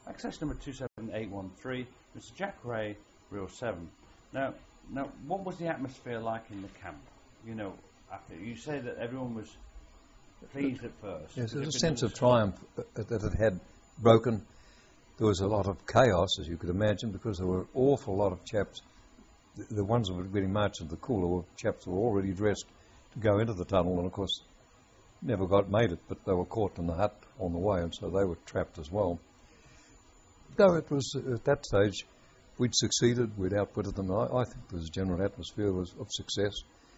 Access number 27813, Mr. Jack Ray, Reel 7. Now, what was the atmosphere like in the camp? You know, after you say that everyone was pleased at first. Yes, there was a sense of triumph that it had broken. There was a lot of chaos, as you could imagine, because there were an awful lot of chaps. The ones that were getting marched into the cooler were chaps who were already dressed to go into the tunnel, and of course never made it, but they were caught in the hut on the way, and so they were trapped as well. Though it was, at that stage, we'd succeeded, we'd outwitted them. I think the general atmosphere was of success.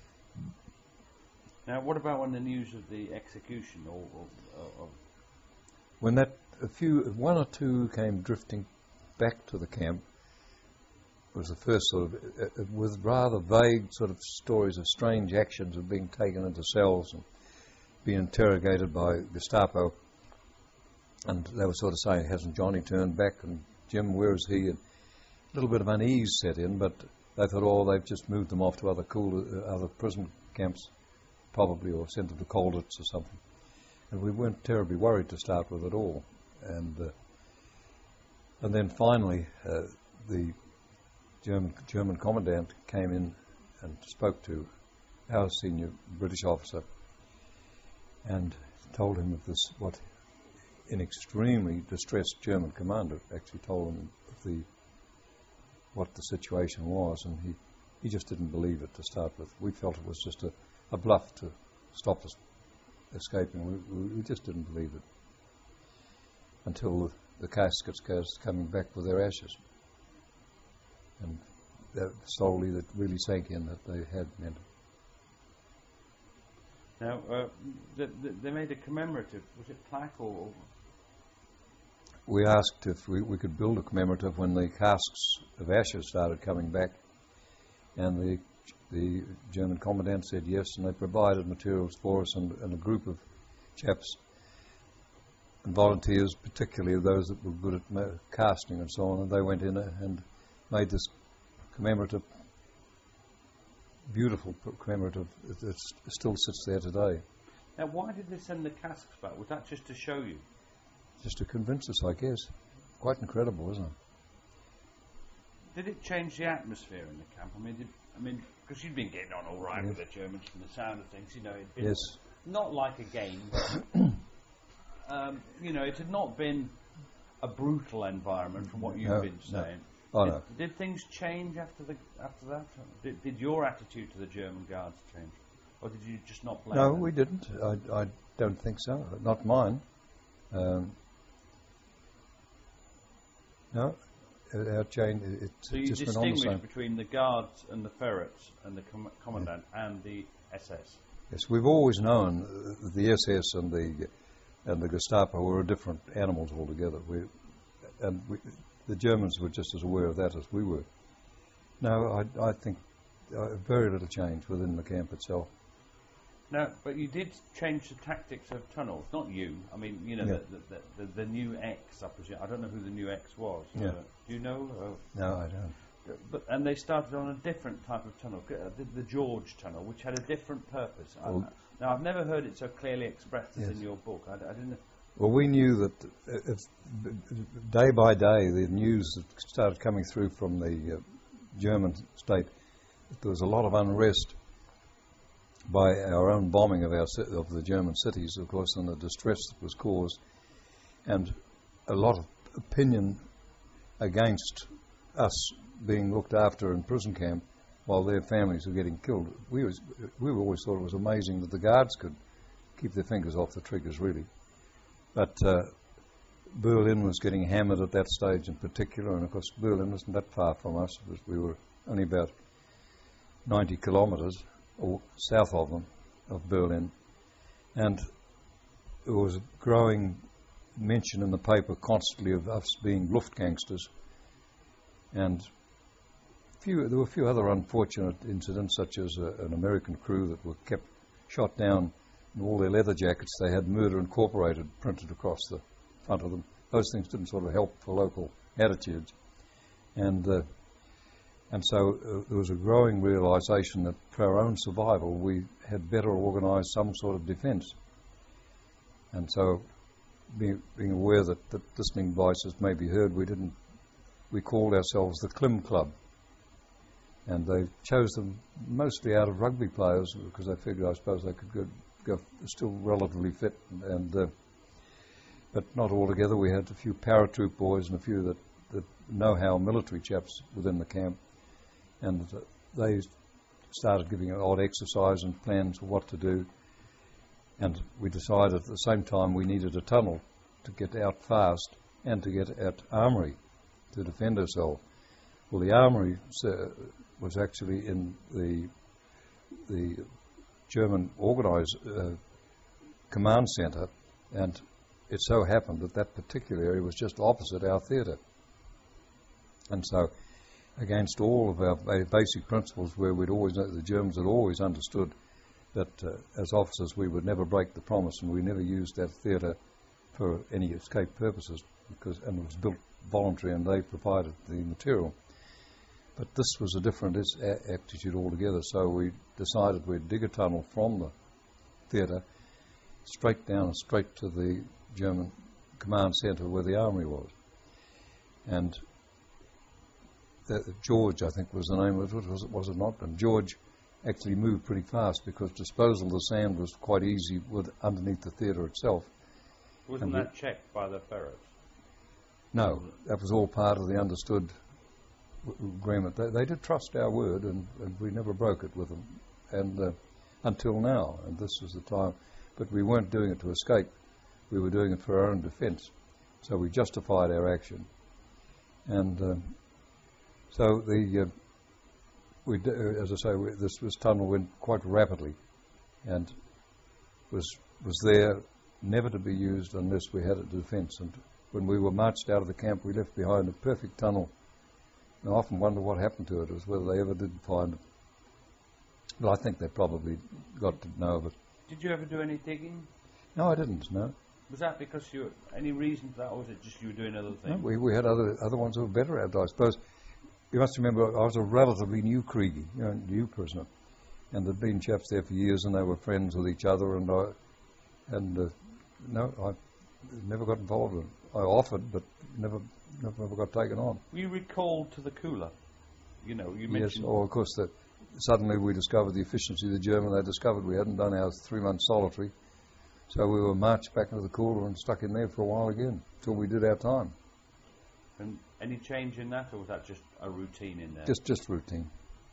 Now, what about when the news of the execution when one or two came drifting back to the camp, was the first sort of, with rather vague sort of stories of strange actions of being taken into cells and being interrogated by Gestapo. And they were sort of saying, hasn't Johnny turned back? And Jim, where is he? And a little bit of unease set in, but they thought, oh, they've just moved them off to other prison camps, probably, or sent them to Colditz or something. And we weren't terribly worried to start with at all. And then finally, the German commandant came in and spoke to our senior British officer and told him of this, what an extremely distressed German commander actually told him of what the situation was, and he just didn't believe it to start with. We felt it was just a bluff to stop us escaping. We just didn't believe it until the caskets coming back with their ashes. And that slowly that really sank in that they had meant it. Now, they made a commemorative, was it plaque or? We asked if we could build a commemorative when the casks of ashes started coming back, and the German commandant said yes, and they provided materials for us, and a group of chaps and volunteers, particularly those that were good at casting and so on, and they went in and made this commemorative, beautiful commemorative that still sits there today. Now, why did they send the casks back? Was that just to show you? Just to convince us, I guess. Quite incredible, isn't it? Did it change the atmosphere in the camp? I mean, because you'd been getting on all right with the Germans from the sound of things, you know. It'd been not like a game, but, you know, it had not been a brutal environment from what you've been saying. No. Oh, no. Did things change after that? Did your attitude to the German guards change, or did you just not blame them? No, we didn't. I don't think so. Not mine. No, our chain. So you just went on the distinguish same. between the guards and the ferrets and the commandant and the SS. Yes, we've always known the SS and the Gestapo were different animals altogether. The Germans were just as aware of that as we were. No, I think very little change within the camp itself. No, but you did change the tactics of tunnels, not you. I mean, you know, the new X, I presume. I don't know who the new X was. Yeah. Do you know? No, I don't. And they started on a different type of tunnel, the George Tunnel, which had a different purpose. Now, I've never heard it so clearly expressed as in your book. I didn't. Well, we knew that day by day the news that started coming through from the German state that there was a lot of unrest by our own bombing of the German cities, of course, and the distress that was caused, and a lot of opinion against us being looked after in prison camp while their families were getting killed. We always thought it was amazing that the guards could keep their fingers off the triggers, really. But Berlin was getting hammered at that stage in particular, and of course Berlin wasn't that far from us. We were only about 90 kilometres or south of Berlin, and there was a growing mention in the paper constantly of us being Luftgangsters, and there were a few other unfortunate incidents, such as an American crew that were kept shot down in all their leather jackets. They had Murder Incorporated printed across the front of them. Those things didn't sort of help for local attitudes, and so there was a growing realisation that for our own survival we had better organise some sort of defence. And so being aware that listening devices may be heard, we called ourselves the Klim Club. And they chose them mostly out of rugby players because they figured, I suppose, they could go still relatively fit. But not altogether. We had a few paratroop boys and a few that know-how military chaps within the camp. And they started giving odd exercise and plans for what to do. And we decided at the same time we needed a tunnel to get out fast and to get at Armoury to defend ourselves. Well, the Armoury was actually in the German organised command centre, and it so happened that particular area was just opposite our theatre. And so, against all of our basic principles, where the Germans had always understood that as officers we would never break the promise, and we never used that theatre for any escape purposes, and it was built voluntary and they provided the material. But this was a different attitude altogether, so we decided we'd dig a tunnel from the theatre straight down and straight to the German command centre where the Armoury was. And George, I think, was the name of it, was it not? And George actually moved pretty fast because disposal of the sand was quite easy underneath the theatre itself. Wasn't that checked by the ferrets? No, that was all part of the understood agreement. They did trust our word, and we never broke it with them, and until now. And this was the time. But we weren't doing it to escape. We were doing it for our own defence. So we justified our action. And so as I say, this tunnel went quite rapidly, and was there never to be used unless we had a defence. And when we were marched out of the camp, we left behind a perfect tunnel. And I often wonder what happened to it, as whether they ever did find it. But I think they probably got to know of it. Did you ever do any digging? No, I didn't, no. Was that because any reason for that, or was it just you were doing other things? No, we had other ones that were better at it, I suppose. You must remember, I was a relatively new Kriegi, new prisoner. And there'd been chaps there for years, and they were friends with each other, I never got involved in it. I offered, but never got taken on. Were you recalled to the cooler? You mentioned... Yes, of course, that suddenly we discovered the efficiency of the German. They discovered we hadn't done our 3-month solitary. So we were marched back into the cooler and stuck in there for a while again, till we did our time. And any change in that, or was that just a routine in there? Just routine.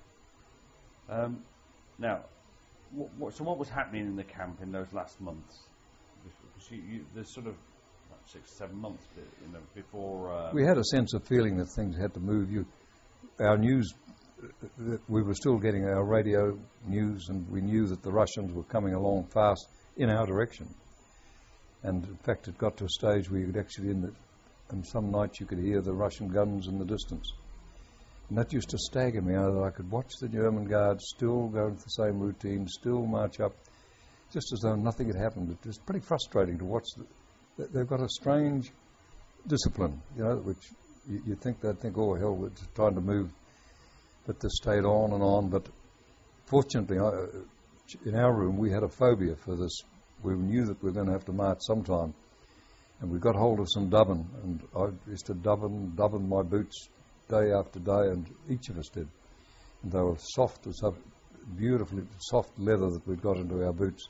Now, what was happening in the camp in those last months? Because there's sort of 6-7 months, before... We had a sense of feeling that things had to move. Our news, we were still getting our radio news, and we knew that the Russians were coming along fast in our direction. And in fact, it got to a stage where you could actually, and some nights you could hear the Russian guns in the distance. And that used to stagger me, that I could watch the German guards still go into the same routine, still march up, just as though nothing had happened. It was pretty frustrating to watch. They've got a strange discipline, which you think they'd think, oh hell, we're trying to move, but they stayed on and on. But fortunately, in our room, we had a phobia for this. We knew that we were going to have to march sometime, and we got hold of some dubbin, and I used to dubbin my boots day after day, and each of us did. And they were soft as beautifully soft leather that we'd got into our boots.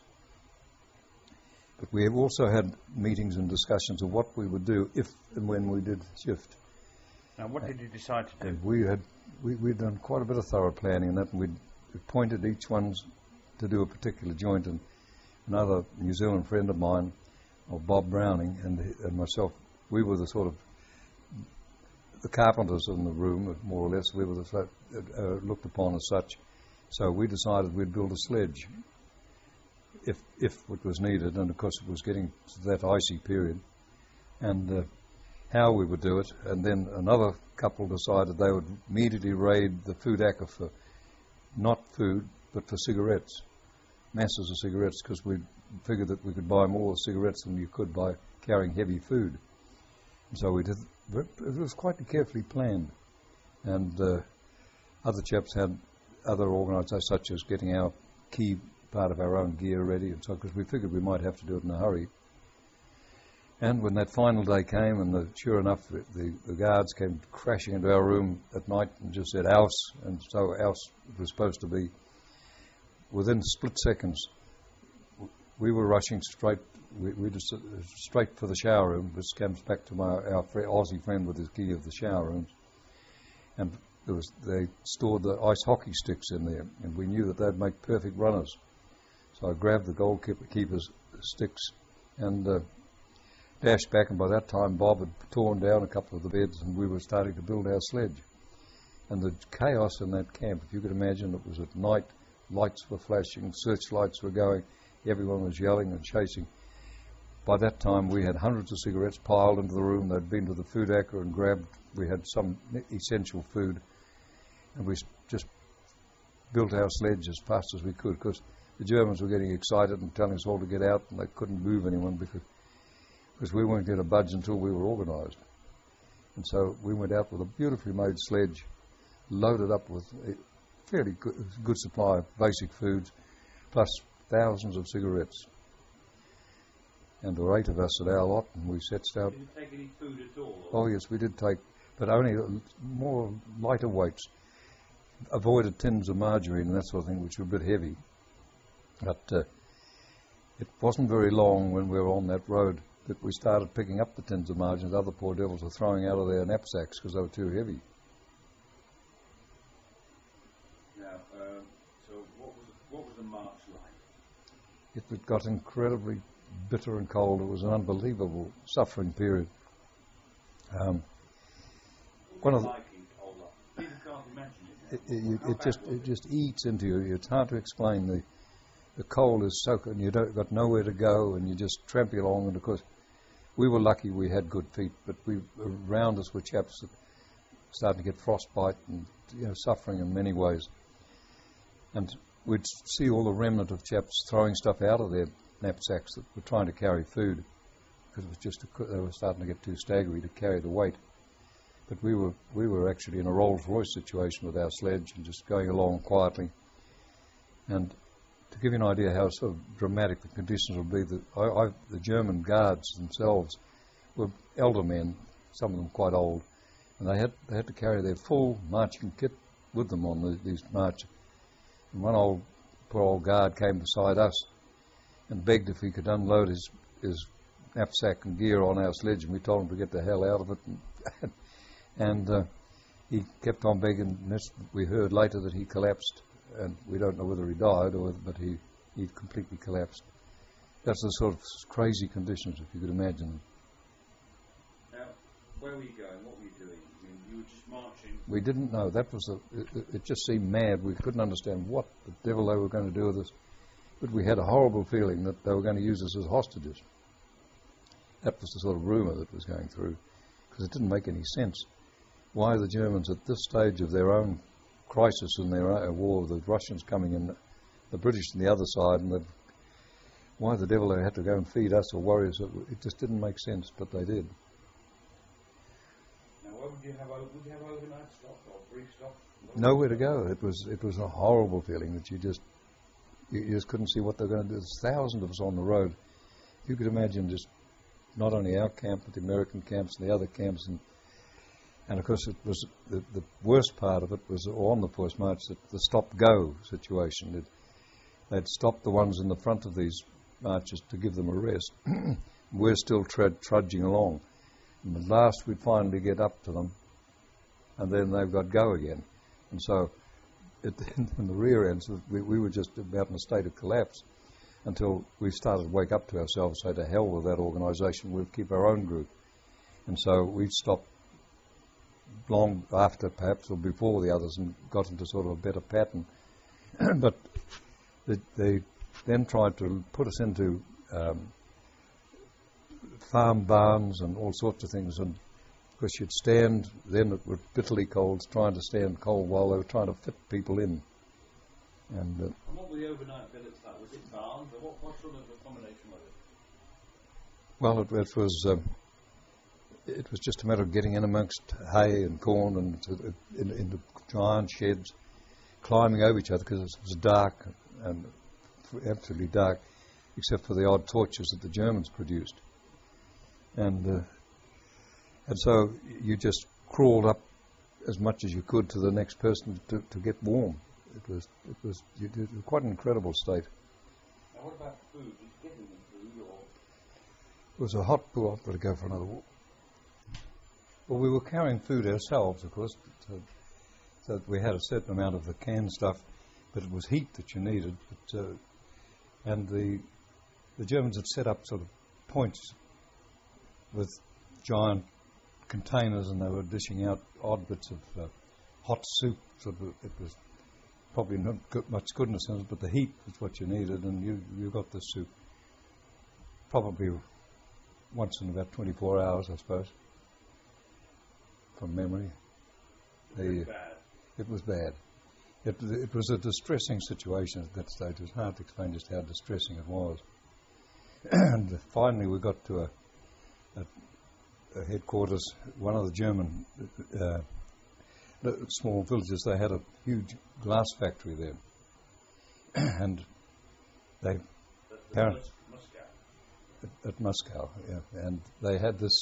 But we have also had meetings and discussions of what we would do if and when we did shift. Now, what did you decide to do? And we'd done quite a bit of thorough planning in that, and we'd appointed each one to do a particular joint. And another New Zealand friend of mine, Bob Browning, and myself, we were the sort of the carpenters in the room, more or less. We were looked upon as such. So we decided we'd build a sledge if it was needed, and of course it was getting to that icy period, and how we would do it. And then another couple decided they would immediately raid the food acre for not food but for cigarettes, masses of cigarettes, because we figured that we could buy more cigarettes than you could by carrying heavy food. And so we did. It was quite carefully planned, and other chaps had other organisations, such as getting our key part of our own gear ready, and so because we figured we might have to do it in a hurry. And when that final day came, and sure enough, the guards came crashing into our room at night and just said, "Ouse," and so ouse it was supposed to be. Within split seconds, we were rushing straight. We just straight for the shower room, which comes back to our Aussie friend with his key of the shower rooms. And they stored the ice hockey sticks in there, and we knew that they'd make perfect runners. So I grabbed the goalkeeper's sticks and dashed back, and by that time Bob had torn down a couple of the beds and we were starting to build our sledge. And the chaos in that camp, if you could imagine, it was at night, lights were flashing, searchlights were going, everyone was yelling and chasing. By that time we had hundreds of cigarettes piled into the room. They'd been to the food acre and grabbed, we had some essential food, and we just built our sledge as fast as we could, because the Germans were getting excited and telling us all to get out, and they couldn't move anyone because we weren't going to budge until we were organised. And so we went out with a beautifully made sledge, loaded up with a fairly good supply of basic foods, plus thousands of cigarettes. And there were 8 of us at our lot, and we set out. Did you take any food at all? Oh yes, we did take, but only more lighter weights. Avoided tins of margarine and that sort of thing, which were a bit heavy. But it wasn't very long when we were on that road that we started picking up the tins of margarine. The other poor devils were throwing out of their knapsacks because they were too heavy. Now, so what was the march like? It got incredibly bitter and cold. It was an unbelievable suffering period. One of the, it just eats into you. It's hard to explain. The cold is so cold, and you got nowhere to go, and you just tramp along. And of course, we were lucky we had good feet, but around us were chaps that started to get frostbite and suffering in many ways. And we'd see all the remnant of chaps throwing stuff out of their knapsacks that were trying to carry food, because it was just they were starting to get too staggery to carry the weight. But we were actually in a Rolls-Royce situation with our sledge and just going along quietly. And to give you an idea how sort of dramatic the conditions would be, the German guards themselves were elder men, some of them quite old, and they had to carry their full marching kit with them on these marches. And one poor old guard came beside us and begged if he could unload his knapsack and gear on our sledge, and we told him to get the hell out of it. And he kept on begging. We heard later that he collapsed, and we don't know whether he died but he completely collapsed. That's the sort of crazy conditions, if you could imagine them. Now, where were you going? What were you doing? You were just marching. We didn't know. It just seemed mad. We couldn't understand what the devil they were going to do with us. But we had a horrible feeling that they were going to use us as hostages. That was the sort of rumour that was going through, because it didn't make any sense. Why the Germans, at this stage of their own crisis in their own war, the Russians coming in, the British on the other side, and why the devil they had to go and feed us or worry us, it just didn't make sense, but they did. Now, where would you have overnight stops or brief stops? Nowhere to go. It was a horrible feeling that you just couldn't see what they were going to do. There's thousands of us on the road. You could imagine just not only our camp, but the American camps and the other camps, and of course, it was the worst part of it was on the first march, the stop-go situation. They'd stopped the ones in the front of these marches to give them a rest. We're still trudging along. And at last we'd finally get up to them, and then they've got go again. And so in the rear ends, we were just about in a state of collapse until we started to wake up to ourselves, say to hell with that organisation, we'll keep our own group. And so we stopped long after perhaps or before the others and got into sort of a better pattern. But they then tried to put us into farm barns and all sorts of things, and of course you'd stand, then it was bitterly cold, trying to stand cold while they were trying to fit people in. And what were the overnight billets like? Was it barns, or what sort of accommodation was it? Well, it was just a matter of getting in amongst hay and corn and into giant sheds, climbing over each other, because it was dark and absolutely dark, except for the odd torches that the Germans produced. and so you just crawled up as much as you could to the next person to get warm. It was quite an incredible state. Now what about food? Did you get any food, or? It was a hot pool. I've got to go for another walk. Well, we were carrying food ourselves, of course, so we had a certain amount of the canned stuff, but it was heat that you needed. And the Germans had set up sort of points with giant containers, and they were dishing out odd bits of hot soup. So it was probably not much goodness in it, but the heat was what you needed, and you got the soup probably once in about 24 hours, I suppose, from memory. It was bad. It was a distressing situation at that stage. It was hard to explain just how distressing it was. And finally we got to a headquarters, one of the German small villages. They had a huge glass factory there. And they apparently at Moscow, yeah. And they had this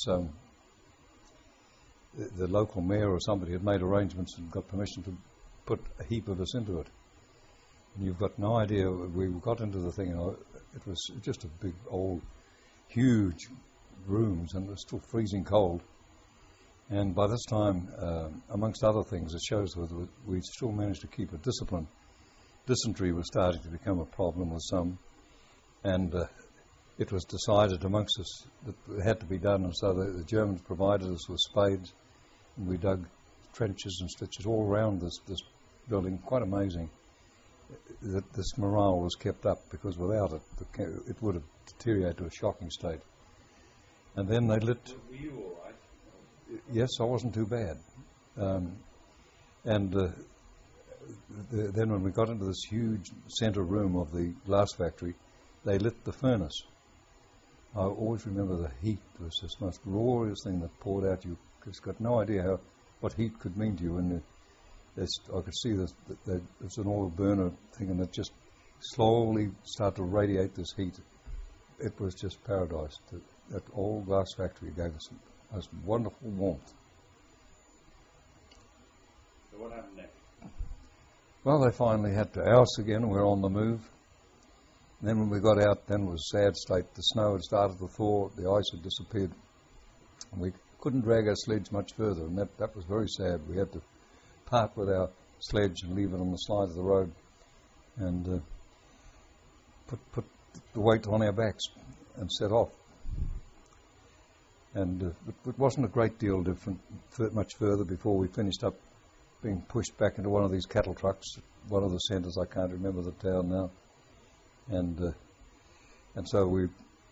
the local mayor or somebody had made arrangements and got permission to put a heap of us into it. And you've got no idea. We got into the thing, it was just a big, old, huge rooms, and it was still freezing cold. And by this time, amongst other things, it shows that we still managed to keep a discipline. Dysentery was starting to become a problem with some, and it was decided amongst us that it had to be done, and so the Germans provided us with spades, and we dug trenches and stitches all around this building. Quite amazing that this morale was kept up, because without it, it would have deteriorated to a shocking state. And then they lit... Were you all right? Yes, I wasn't too bad. Then when we got into this huge centre room of the glass factory, they lit the furnace. I always remember the heat. It was this most glorious thing that poured out. You just got no idea what heat could mean to you. And I could see that it's an oil burner thing, and it just slowly started to radiate this heat. It was just paradise. That old glass factory gave us most wonderful warmth. So what happened next? Well, they finally had to oust again, and we were on the move. And then when we got out, then it was a sad state. The snow had started to thaw, the ice had disappeared, and we couldn't drag our sledge much further, and that was very sad. We had to part with our sledge and leave it on the side of the road, and put the weight on our backs and set off. And it wasn't a great deal different, much further before we finished up being pushed back into one of these cattle trucks, one of the centres. I can't remember the town now. And so we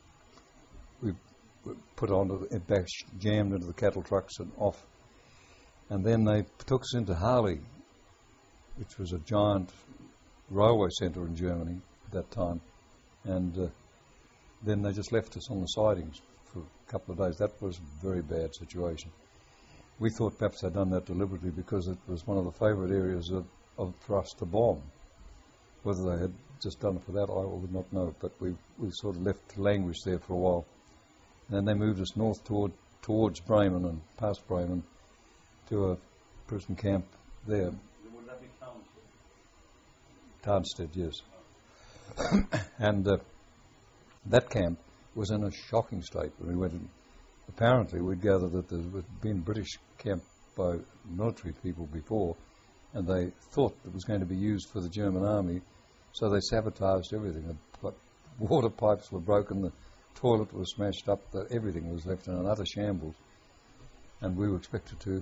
put on it back, jammed into the cattle trucks and off. And then they took us into Harley, which was a giant railway centre in Germany at that time. And then they just left us on the sidings for a couple of days. That was a very bad situation. We thought perhaps they'd done that deliberately because it was one of the favourite areas for us to bomb. Whether they had just done it for that, I would not know. But we sort of left to languish there for a while. And then they moved us north towards Bremen and past Bremen to a prison camp there. Would that be Tarnstead? Tarnstead, yes. And that camp was in a shocking state when we went in. Apparently, we'd gathered that there had been British camp by military people before, and they thought it was going to be used for the German army, so they sabotaged everything. The water pipes were broken, the toilet was smashed up, everything was left in an utter shambles. And we were expected to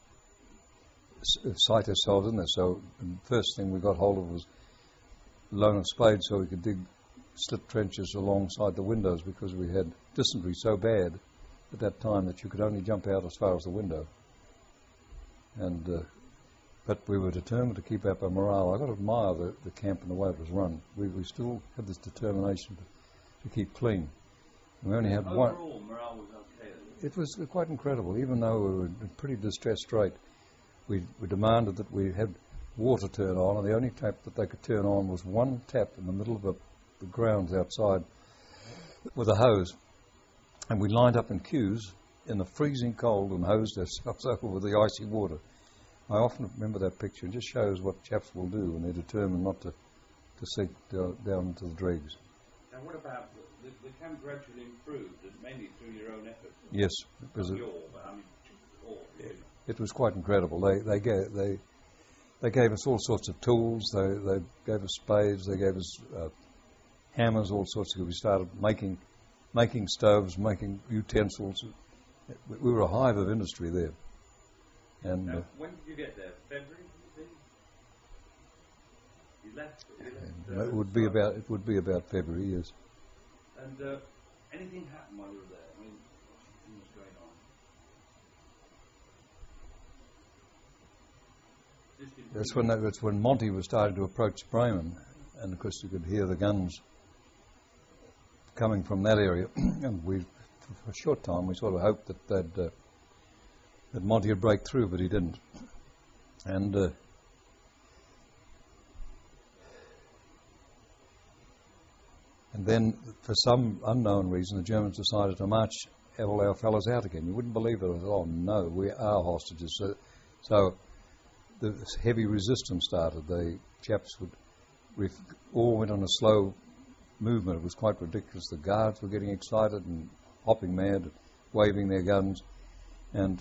sight ourselves in there. So the first thing we got hold of was loan of spades so we could dig slit trenches alongside the windows, because we had dysentery so bad at that time that you could only jump out as far as the window. And but we were determined to keep up our morale. I've got to admire the camp and the way it was run. We still had this determination to keep clean. We only had one. Overall, morale was okay. It was quite incredible. Even though we were in a pretty distressed state, we demanded that we had water turn on, and the only tap that they could turn on was one tap in the middle of the grounds outside with a hose. And we lined up in queues in the freezing cold and hosed ourselves over with the icy water. I often remember that picture. It just shows what chaps will do when they're determined not to sink down into the dregs. And what about the camp gradually improved, and mainly through your own efforts? Yes, because it was quite incredible. They gave us all sorts of tools. They gave us spades. They gave us hammers, all sorts of. We started making stoves, making utensils. We were a hive of industry there. And now, when did you get there? February? You left. It would be about February, yes. And anything happened while you were there? I mean, what was going on? That's when Monty was starting to approach Bremen, and of course you could hear the guns coming from that area. And we, for a short time, we sort of hoped that Monty would break through, but he didn't. And then, for some unknown reason, the Germans decided to march all our fellows out again. You wouldn't believe it. Oh no, we are hostages. So the heavy resistance started. The chaps all went on a slow movement. It was quite ridiculous. The guards were getting excited and hopping mad, waving their guns, and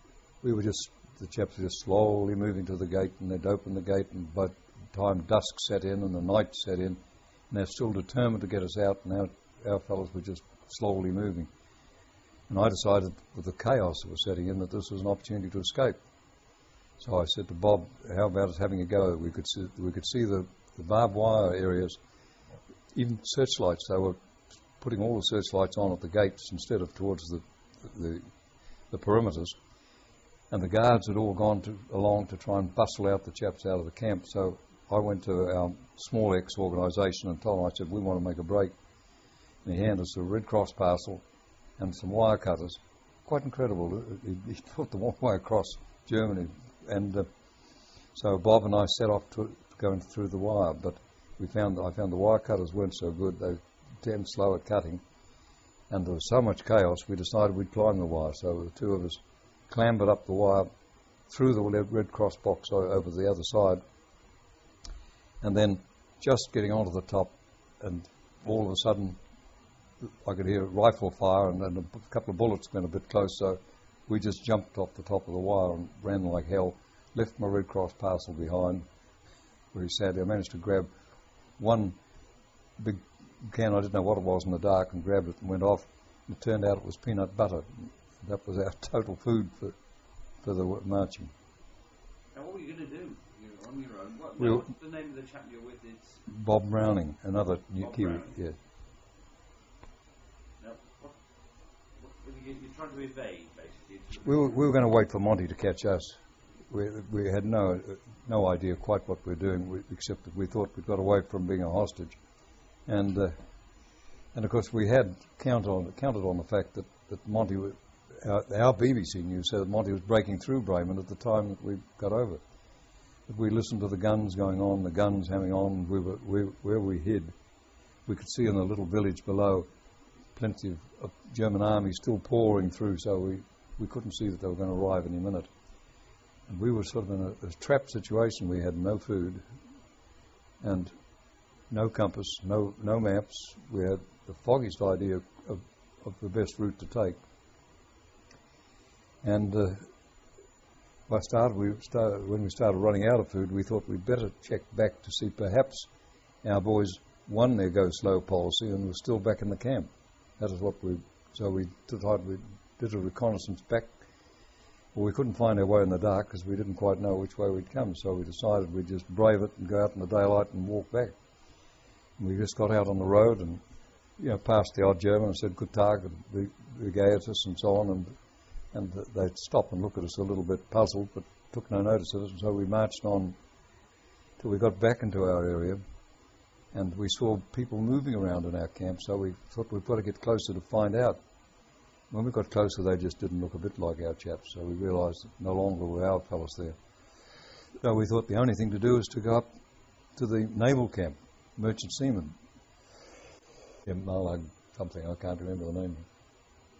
the chaps were just slowly moving to the gate, and they'd open the gate, and by the time dusk set in and the night set in, and they're still determined to get us out, and our fellows were just slowly moving. And I decided, with the chaos that was setting in, that this was an opportunity to escape. So I said to Bob, how about us having a go? We could see the barbed wire areas, even searchlights. They were putting all the searchlights on at the gates instead of towards the perimeters. And the guards had all gone along to try and bustle out the chaps out of the camp. So I went to our small X organisation and told them, I said, we want to make a break. And he handed us a Red Cross parcel and some wire cutters. Quite incredible. He put them all the way across Germany. And so Bob and I set off going through the wire, but I found the wire cutters weren't so good. They were damn slow at cutting. And there was so much chaos, we decided we'd climb the wire. So the two of us clambered up the wire through the Red Cross box over the other side, and then just getting onto the top, and all of a sudden I could hear rifle fire, and then a couple of bullets went a bit close, so we just jumped off the top of the wire and ran like hell, left my Red Cross parcel behind. Very sadly, I managed to grab one big can, I didn't know what it was in the dark, and grabbed it and went off. It turned out it was peanut butter. That was our total food for the marching. Now, what were you going to do? You're on your own. What's the name of the chap you're with? It's Bob Browning, another New Kiwi. Yes. Now, you're trying to evade, basically. We were going to wait for Monty to catch us. We had no idea quite what we were doing, except that we thought we'd got away from being a hostage, and of course we had counted on the fact that Monty. Our BBC news said that Monty was breaking through Bremen at the time that we got over. But we listened to the guns going on, the guns having on. Where we hid, we could see in the little village below plenty of German army still pouring through, so we couldn't see that they were going to arrive any minute. And we were sort of in a trapped situation. We had no food and no compass, no maps. We had the foggiest idea of the best route to take. And when we started running out of food, we thought we'd better check back to see perhaps our boys won their go slow policy and were still back in the camp. That is what so we decided we did a reconnaissance back. Well, we couldn't find our way in the dark because we didn't quite know which way we'd come, so we decided we'd just brave it and go out in the daylight and walk back. And we just got out on the road and, passed the odd German and said, "Good Tag," and Begatus and so on, and they'd stop and look at us a little bit puzzled, but took no notice of it, and so we marched on till we got back into our area, and we saw people moving around in our camp, so we thought we'd better get closer to find out. When we got closer, they just didn't look a bit like our chaps, so we realised that no longer were our fellows there. So we thought the only thing to do is to go up to the naval camp, Merchant Seamen. Malag something, I can't remember the name.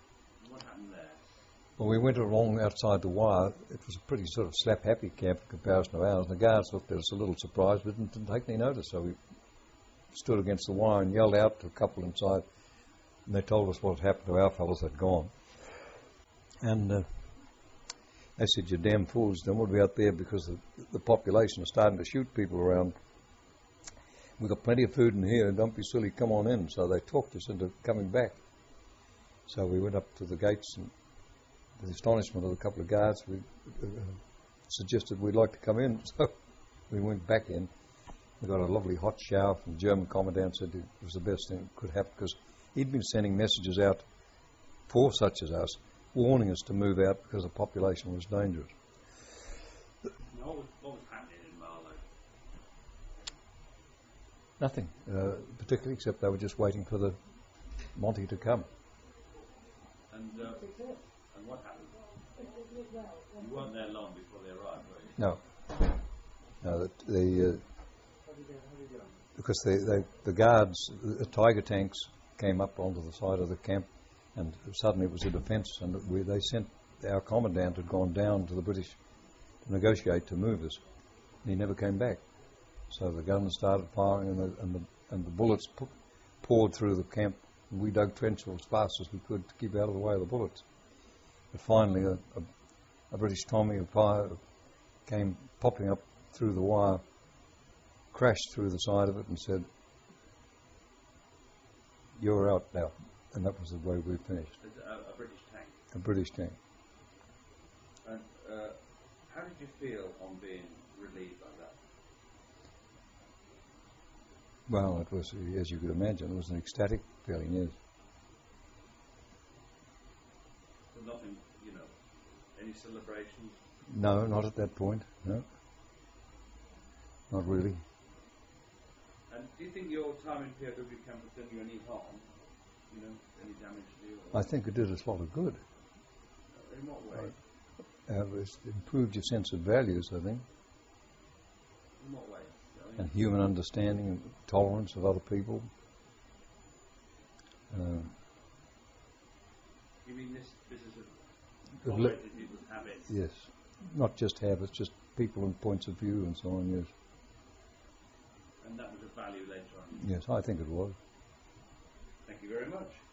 Well, we went along outside the wire. It was a pretty sort of slap-happy camp in comparison to ours. And the guards looked at us a little surprised, but didn't take any notice. So we stood against the wire and yelled out to a couple inside, and they told us what had happened to our fellows that had gone. And they said, "You damn fools, then we'll be out there because the population is starting to shoot people around. We've got plenty of food in here, don't be silly, come on in." So they talked us into coming back. So we went up to the gates, and to the astonishment of a couple of guards, we suggested we'd like to come in. So we went back in. We got a lovely hot shower from the German commandant, said it was the best thing that could happen because he'd been sending messages out for such as us, warning us to move out because the population was dangerous. What was happening in Marlow? Nothing, particularly, except they were just waiting for the Monty to come. And what happened? You weren't there long before they arrived, were you? No. No, because the guards, the Tiger tanks came up onto the side of the camp, and suddenly it was a defence, and they sent, our commandant had gone down to the British to negotiate to move us, and he never came back. So the guns started firing, and the bullets poured through the camp, and we dug trenches as fast as we could to keep out of the way of the bullets. But finally a British Tommy, a fire, came popping up through the wire, crashed through the side of it and said, "You're out now." And that was the way we finished. A British tank? A British tank. And how did you feel on being relieved like that? Well, it was, as you could imagine, it was an ecstatic feeling, yes. But nothing, any celebrations? No, not at that point, no. Not really. And do you think your time in POW camp has done you any harm? Any damage to you? I think it did us a lot of good. In what way? It's improved your sense of values, I think. In what way? And human understanding and tolerance of other people. You mean this is a tolerating people's habits? Yes. Not just habits, just people and points of view and so on, yes. And that was a value later on? Yes, I think it was. Thank you very much.